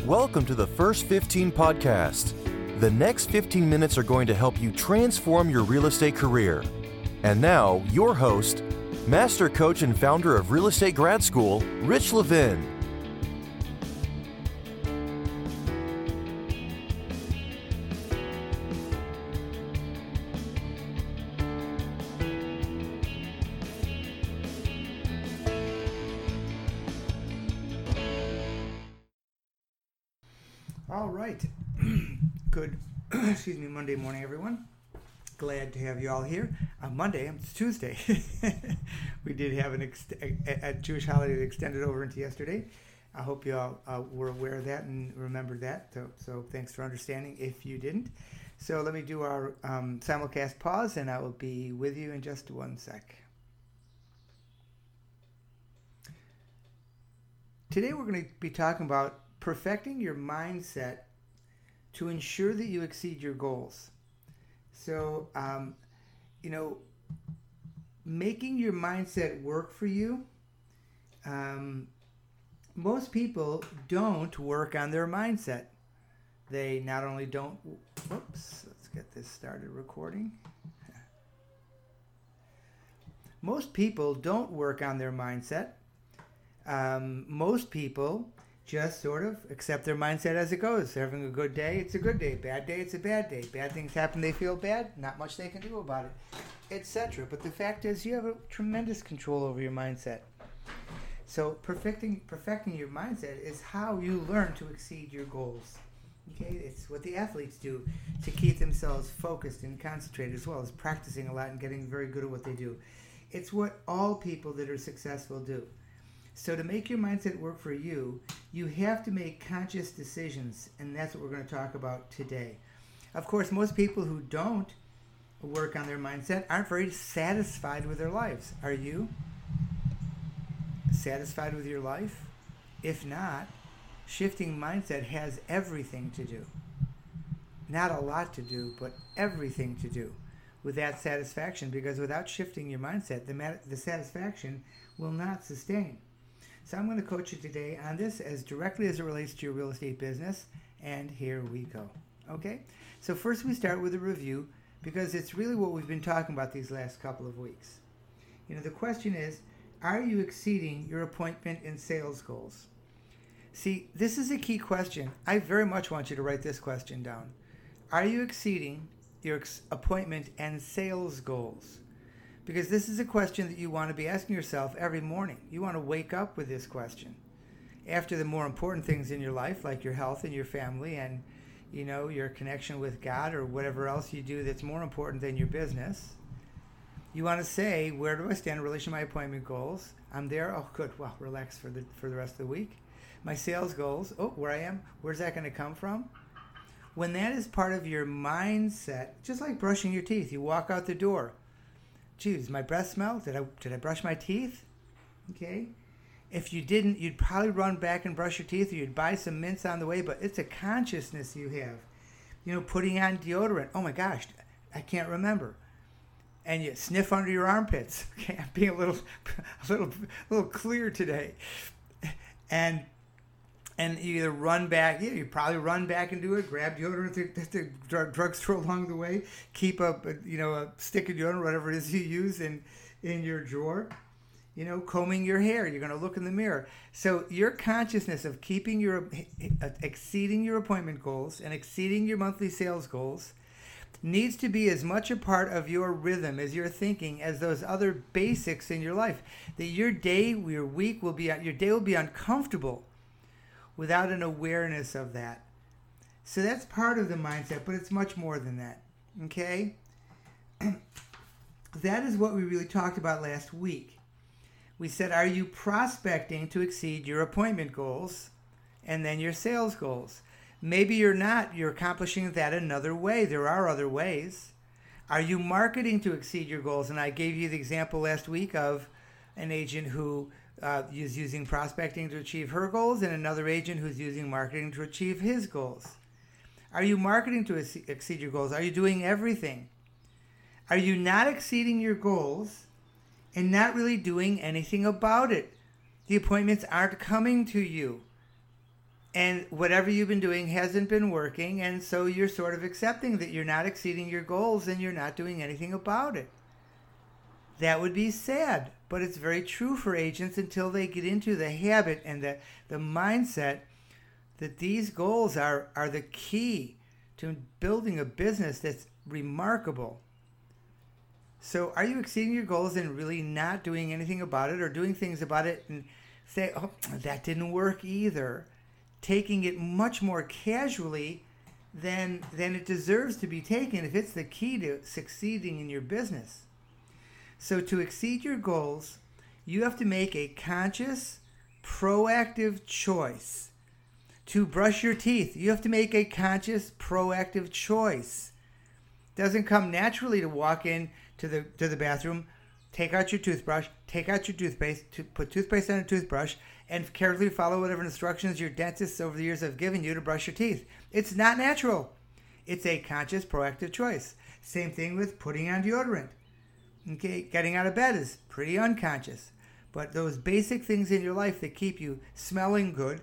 Welcome to the First 15 podcast. The next 15 minutes are going to help you transform your real estate career. And now, your host, Master Coach and founder of Real Estate Grad School, Rich Levin. All right. Good, Monday morning, everyone. Glad to have you all here. Monday, it's Tuesday. We did have a Jewish holiday that extended over into yesterday. I hope you all were aware of that and remembered that. So thanks for understanding if you didn't. So let me do our simulcast pause, and I will be with you in just one sec. Today we're going to be talking about perfecting your mindset to ensure that you exceed your goals. So, making your mindset work for you. Most people don't work on their mindset. They not only don't, let's get this started recording. Most people don't work on their mindset. Most people just sort of accept their mindset as it goes. They're having a good day, it's a good day. Bad day, it's a bad day. Bad things happen, they feel bad. Not much they can do about it, etc. But the fact is, you have a tremendous control over your mindset. So perfecting your mindset is how you learn to exceed your goals. Okay, it's what the athletes do to keep themselves focused and concentrated, as well as practicing a lot and getting very good at what they do. It's what all people that are successful do. So to make your mindset work for you, you have to make conscious decisions, and that's what we're going to talk about today. Of course, most people who don't work on their mindset aren't very satisfied with their lives. Are you satisfied with your life? If not, shifting mindset has everything to do. Not a lot to do, but everything to do with that satisfaction, because without shifting your mindset, the satisfaction will not sustain. So I'm going to coach you today on this as directly as it relates to your real estate business, and here we go. Okay? So first we start with a review, because it's really what we've been talking about these last couple of weeks. The question is, are you exceeding your appointment and sales goals? See, this is a key question. I very much want you to write this question down. Are you exceeding your appointment and sales goals? Because this is a question that you want to be asking yourself every morning. You want to wake up with this question. After the more important things in your life, like your health and your family and, your connection with God or whatever else you do that's more important than your business, you want to say, where do I stand in relation to my appointment goals? I'm there. Oh, good. Well, relax for the rest of the week. My sales goals. Oh, where I am. Where's that going to come from? When that is part of your mindset, just like brushing your teeth, you walk out the door. Gee, does my breath smell? Did I brush my teeth? Okay. If you didn't, you'd probably run back and brush your teeth, or you'd buy some mints on the way, but it's a consciousness you have. Putting on deodorant. Oh my gosh, I can't remember. And you sniff under your armpits. Okay, I'm being a little clear today. And you either run back, you probably run back and do it, grab deodorant at the drugstore along the way, keep a stick of deodorant, whatever it is you use in your drawer, combing your hair, you're going to look in the mirror. So your consciousness of exceeding your appointment goals and exceeding your monthly sales goals needs to be as much a part of your rhythm as your thinking as those other basics in your life. That your day, your week will be uncomfortable without an awareness of that. So that's part of the mindset, but it's much more than that. Okay? That is what we really talked about last week. We said, are you prospecting to exceed your appointment goals and then your sales goals? Maybe you're not. You're accomplishing that another way. There are other ways. Are you marketing to exceed your goals? And I gave you the example last week of an agent who is using prospecting to achieve her goals, and another agent who's using marketing to achieve his goals. Are you marketing to exceed your goals? Are you doing everything? Are you not exceeding your goals and not really doing anything about it? The appointments aren't coming to you. And whatever you've been doing hasn't been working, and so you're sort of accepting that you're not exceeding your goals and you're not doing anything about it. That would be sad, but it's very true for agents until they get into the habit and the mindset that these goals are the key to building a business that's remarkable. So are you exceeding your goals and really not doing anything about it, or doing things about it and say, oh, that didn't work either, taking it much more casually than it deserves to be taken if it's the key to succeeding in your business? So to exceed your goals, you have to make a conscious, proactive choice. To brush your teeth, you have to make a conscious, proactive choice. It doesn't come naturally to walk in to the bathroom, take out your toothbrush, take out your toothpaste, put toothpaste on a toothbrush, and carefully follow whatever instructions your dentists over the years have given you to brush your teeth. It's not natural. It's a conscious, proactive choice. Same thing with putting on deodorant. Okay, getting out of bed is pretty unconscious. But those basic things in your life that keep you smelling good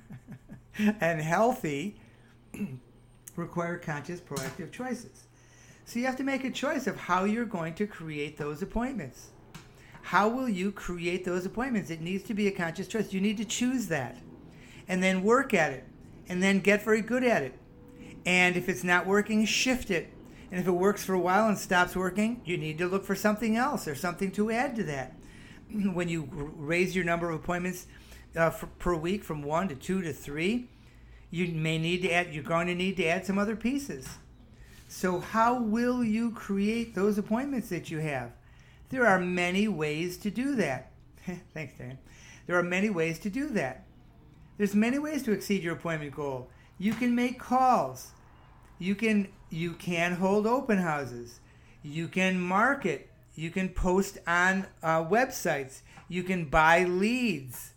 and healthy require conscious, proactive choices. So you have to make a choice of how you're going to create those appointments. How will you create those appointments? It needs to be a conscious choice. You need to choose that and then work at it and then get very good at it. And if it's not working, shift it. And if it works for a while and stops working, you need to look for something else or something to add to that. When you raise your number of appointments per week from 1 to 2 to 3, you're going to need to add some other pieces. So how will you create those appointments that you have? There are many ways to do that. Thanks, Dan. There are many ways to do that. There's many ways to exceed your appointment goal. You can make calls. You can hold open houses. You can market. You can post on websites. You can buy leads.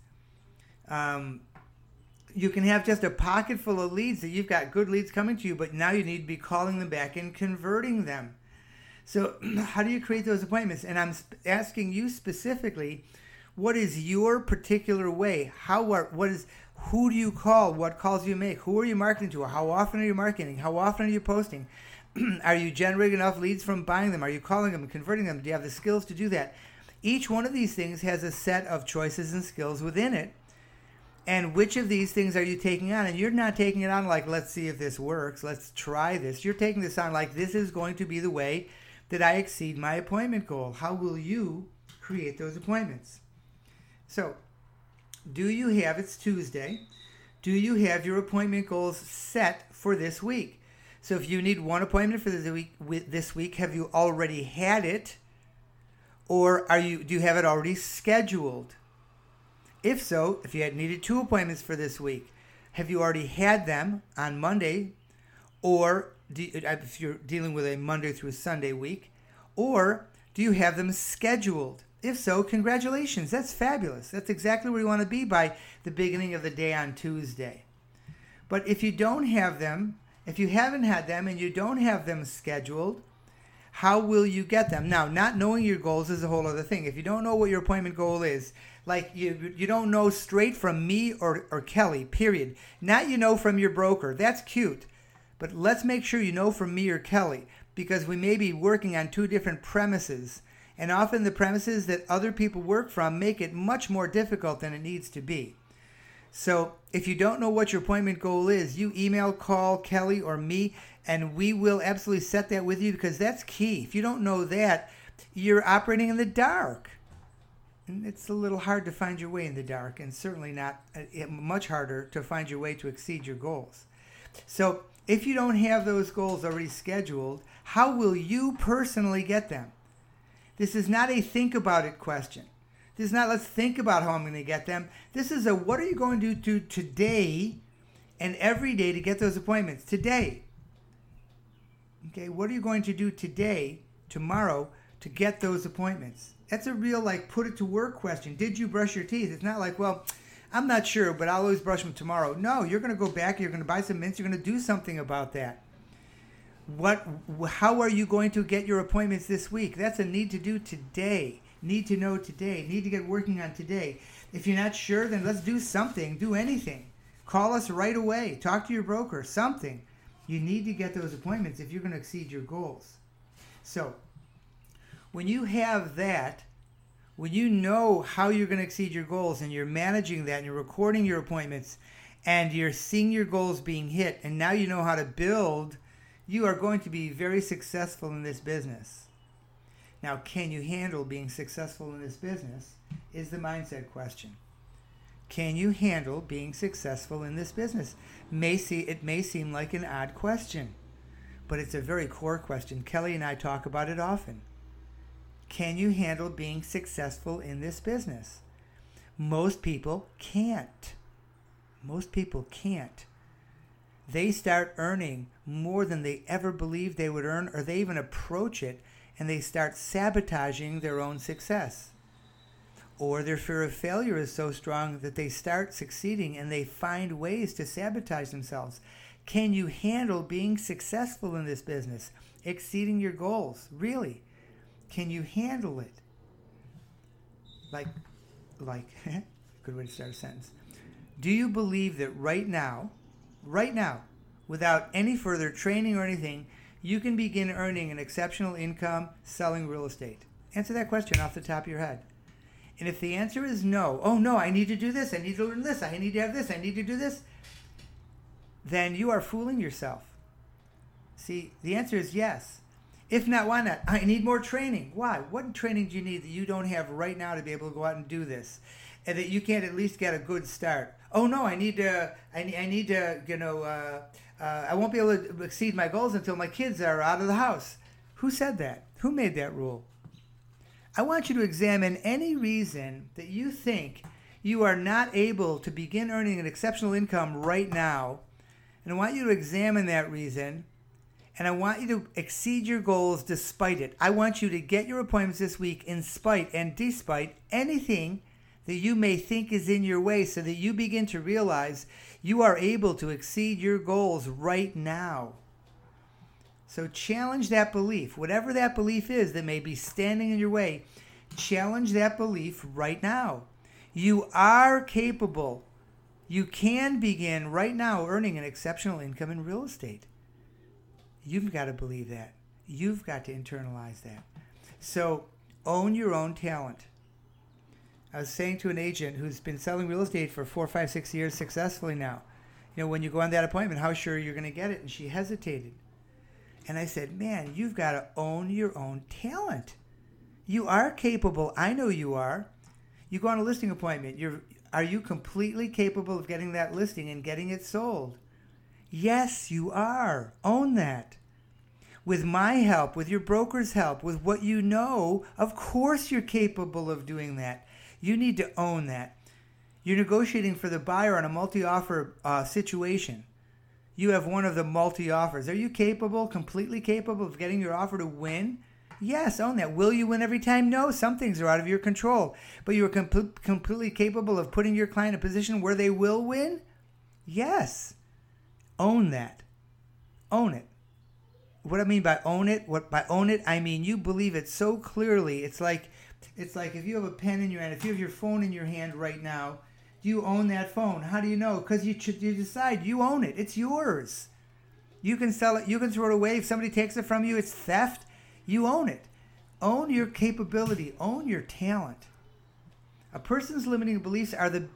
You can have just a pocket full of leads that you've got good leads coming to you, but now you need to be calling them back and converting them. So how do you create those appointments? And I'm asking you specifically, what is your particular way? Who do you call? What calls do you make? Who are you marketing to? How often are you marketing? How often are you posting? Are you generating enough leads from buying them? Are you calling them and converting them? Do you have the skills to do that? Each one of these things has a set of choices and skills within it. And which of these things are you taking on? And you're not taking it on like, let's see if this works. Let's try this. You're taking this on like, this is going to be the way that I exceed my appointment goal. How will you create those appointments? So, it's Tuesday. Do you have your appointment goals set for this week? So if you need one appointment for this week, have you already had it? Or do you have it already scheduled? If so, if you had needed 2 appointments for this week, have you already had them on Monday? Or if you're dealing with a Monday through Sunday week, or do you have them scheduled? If so, congratulations. That's fabulous. That's exactly where you want to be by the beginning of the day on Tuesday. But if you don't have them, if you haven't had them and you don't have them scheduled, how will you get them? Now, not knowing your goals is a whole other thing. If you don't know what your appointment goal is, like you don't know straight from me or Kelly, period. Not from your broker. That's cute. But let's make sure you know from me or Kelly, because we may be working on 2 different premises. And often the premises that other people work from make it much more difficult than it needs to be. So if you don't know what your appointment goal is, you email, call Kelly or me, and we will absolutely set that with you, because that's key. If you don't know that, you're operating in the dark. And it's a little hard to find your way in the dark, and certainly not much harder to find your way to exceed your goals. So if you don't have those goals already scheduled, how will you personally get them? This is not a think about it question. This is not let's think about how I'm going to get them. This is a what are you going to do today and every day to get those appointments? Today. Okay, what are you going to do today, tomorrow, to get those appointments? That's a real put it to work question. Did you brush your teeth? It's not like, well, I'm not sure, but I'll always brush them tomorrow. No, you're going to go back, you're going to buy some mints, you're going to do something about that. How are you going to get your appointments this week? That's a need to do today. Need to know today. Need to get working on today. If you're not sure, then let's do something. Do anything. Call us right away. Talk to your broker. Something. You need to get those appointments if you're going to exceed your goals. So when you have that, when you know how you're going to exceed your goals and you're managing that and you're recording your appointments and you're seeing your goals being hit and now you know how to build, you are going to be very successful in this business. Now, can you handle being successful in this business is the mindset question. Can you handle being successful in this business? It may seem like an odd question, but it's a very core question. Kelly and I talk about it often. Can you handle being successful in this business? Most people can't. Most people can't. They start earning more than they ever believed they would earn, or they even approach it, and they start sabotaging their own success. Or their fear of failure is so strong that they start succeeding and they find ways to sabotage themselves. Can you handle being successful in this business? Exceeding your goals? Really? Can you handle it? Like, good way to start a sentence. Do you believe that right now, without any further training or anything, you can begin earning an exceptional income selling real estate? Answer that question off the top of your head. And if the answer is no, oh no, I need to do this, I need to learn this, I need to have this, I need to do this, then you are fooling yourself. See, the answer is yes. If not, why not? I need more training. Why? What training do you need that you don't have right now to be able to go out and do this? And that you can't at least get a good start? Oh no, I won't be able to exceed my goals until my kids are out of the house. Who said that? Who made that rule? I want you to examine any reason that you think you are not able to begin earning an exceptional income right now. And I want you to examine that reason. And I want you to exceed your goals despite it. I want you to get your appointments this week in spite and despite anything that you may think is in your way, so that you begin to realize you are able to exceed your goals right now. So challenge that belief. Whatever that belief is that may be standing in your way, challenge that belief right now. You are capable. You can begin right now earning an exceptional income in real estate. You've got to believe that. You've got to internalize that. So own your own talent. I was saying to an agent who's been selling real estate for 4, 5, 6 years successfully now, when you go on that appointment, how sure you're going to get it? And she hesitated. And I said, man, you've got to own your own talent. You are capable. I know you are. You go on a listing appointment. Are you completely capable of getting that listing and getting it sold? Yes, you are. Own that. With my help, with your broker's help, with what you know, of course you're capable of doing that. You need to own that. You're negotiating for the buyer on a multi-offer situation. You have one of the multi-offers. Are you capable, completely capable of getting your offer to win? Yes, own that. Will you win every time? No, some things are out of your control. But you are completely capable of putting your client in a position where they will win? Yes. Own that. Own it. What I mean by own it, by own it, I mean you believe it so clearly. It's like if you have a pen in your hand, if you have your phone in your hand right now, do you own that phone? How do you know? Because you decide you own it. It's yours. You can sell it. You can throw it away. If somebody takes it from you, it's theft. You own it. Own your capability. Own your talent. A person's limiting beliefs are the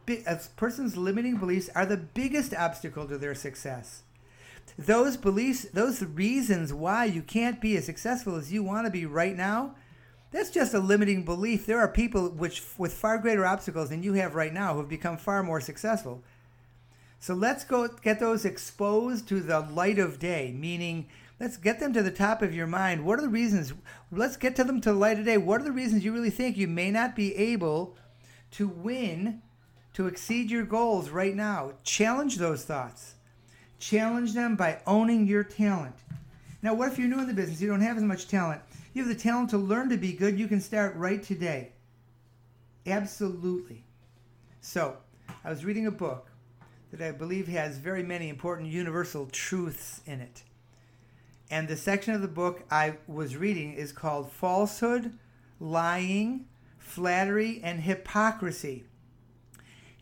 biggest obstacle to their success. Those beliefs, those reasons why you can't be as successful as you want to be right now, that's just a limiting belief. There are people with far greater obstacles than you have right now who have become far more successful. So let's go get those exposed to the light of day, meaning let's get them to the top of your mind. What are the reasons? Let's get to them to the light of day. What are the reasons you really think you may not be able to win, to exceed your goals right now? Challenge those thoughts. Challenge them by owning your talent. Now, what if you're new in the business? You don't have as much talent. You have the talent to learn to be good. You can start right today. Absolutely. So, I was reading a book that I believe has very many important universal truths in it. And the section of the book I was reading is called Falsehood, Lying, Flattery, and Hypocrisy.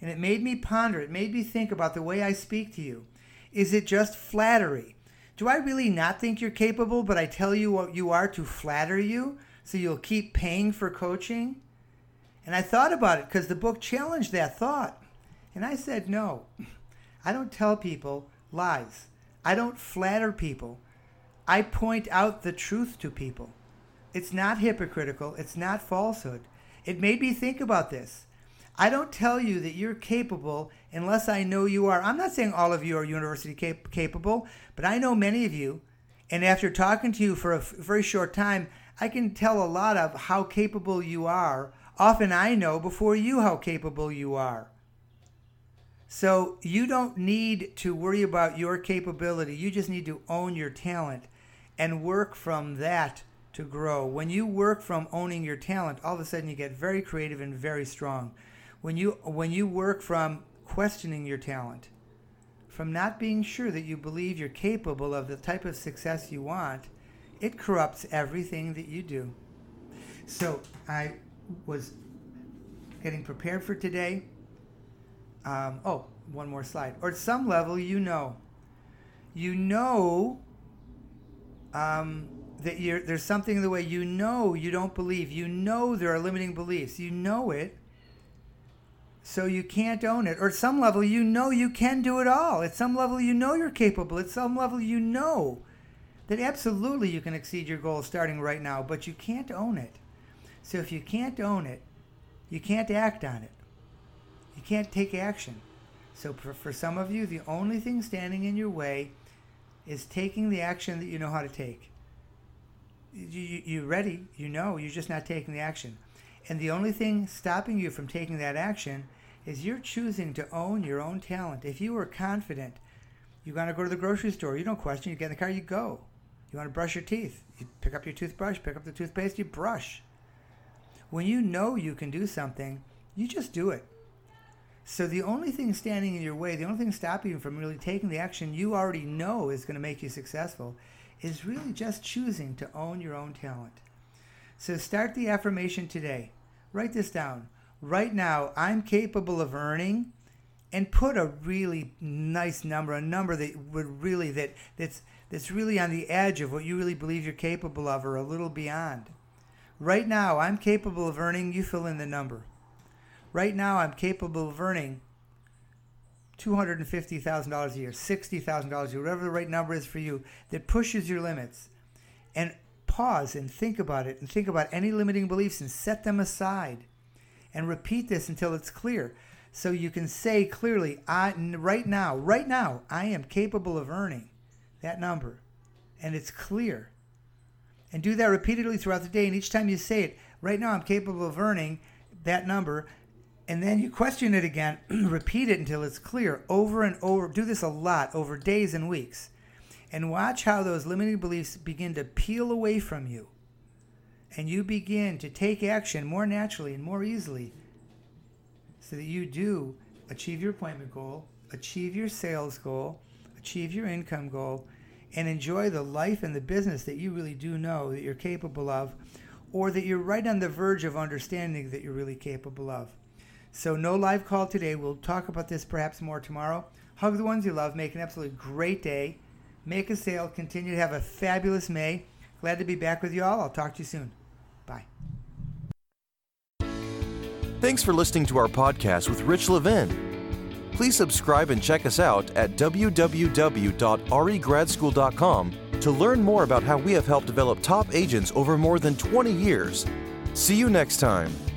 And it made me ponder. It made me think about the way I speak to you. Is it just flattery? Do I really not think you're capable, but I tell you what you are to flatter you so you'll keep paying for coaching? And I thought about it because the book challenged that thought. And I said, no, I don't tell people lies. I don't flatter people. I point out the truth to people. It's not hypocritical. It's not falsehood. It made me think about this. I don't tell you that you're capable unless I know you are. I'm not saying all of you are university capable, but I know many of you. And after talking to you for a very short time, I can tell a lot of how capable you are. Often I know before you how capable you are. So you don't need to worry about your capability. You just need to own your talent and work from that to grow. When you work from owning your talent, all of a sudden you get very creative and very strong. When you work from questioning your talent, from not being sure that you believe you're capable of the type of success you want, it corrupts everything that you do. So I was getting prepared for today. One more slide. Or at some level, you know that there's something in the way you don't believe. You know there are limiting beliefs. You know it. So you can't own it. Or at some level, you know you can do it all. At some level, you know you're capable. At some level, you know that absolutely you can exceed your goals starting right now, but you can't own it. So if you can't own it, you can't act on it. You can't take action. So for some of you, the only thing standing in your way is taking the action that you know how to take. You're ready, you're just not taking the action. And the only thing stopping you from taking that action is you're choosing to own your own talent. If you were confident, you want to go to the grocery store, you don't question, you get in the car, you go. You want to brush your teeth, you pick up your toothbrush, pick up the toothpaste, you brush. When you know you can do something, you just do it. So the only thing standing in your way, the only thing stopping you from really taking the action you already know is going to make you successful is really just choosing to own your own talent. So start the affirmation today. Write this down. Right now, I'm capable of earning, and put a really nice number, a number that would really that's really on the edge of what you really believe you're capable of, or a little beyond. Right now, I'm capable of earning. You fill in the number. Right now, I'm capable of earning $250,000 a year, $60,000 a year, whatever the right number is for you that pushes your limits. And pause and think about it, and think about any limiting beliefs and set them aside. And repeat this until it's clear. So you can say clearly, right now, I am capable of earning that number. And it's clear. And do that repeatedly throughout the day. And each time you say it, right now I'm capable of earning that number. And then you question it again, repeat it until it's clear, over and over. Do this a lot, over days and weeks. And watch how those limiting beliefs begin to peel away from you. And you begin to take action more naturally and more easily, so that you do achieve your appointment goal, achieve your sales goal, achieve your income goal, and enjoy the life and the business that you really do know that you're capable of, or that you're right on the verge of understanding that you're really capable of. So no live call today. We'll talk about this perhaps more tomorrow. Hug the ones you love. Make an absolutely great day. Make a sale. Continue to have a fabulous May. Glad to be back with you all. I'll talk to you soon. Bye. Thanks for listening to our podcast with Rich Levin. Please subscribe and check us out at www.regradschool.com to learn more about how we have helped develop top agents over more than 20 years. See you next time.